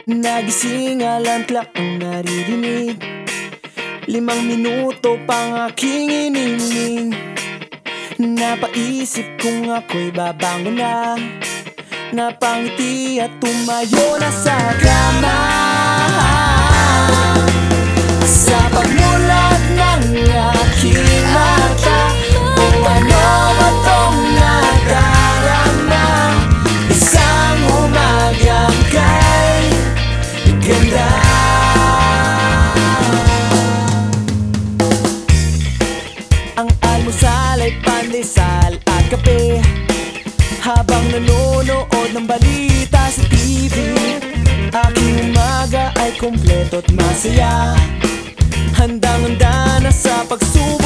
Nagising alarm clock ang naririnig, 5 minuto pang aking inining. Napaisip kung ako'y babangon na, napangiti at tumayo na sa kama. Sa pagmulat ng aking mata, kung ano ba tong nadarama, isang umagang kay ganda. Ang almusal ay pandesal at kape, habang nanonood ng balita sa TV. Aking umaga ay kumpleto at masaya, handang-handa na sa pagsubok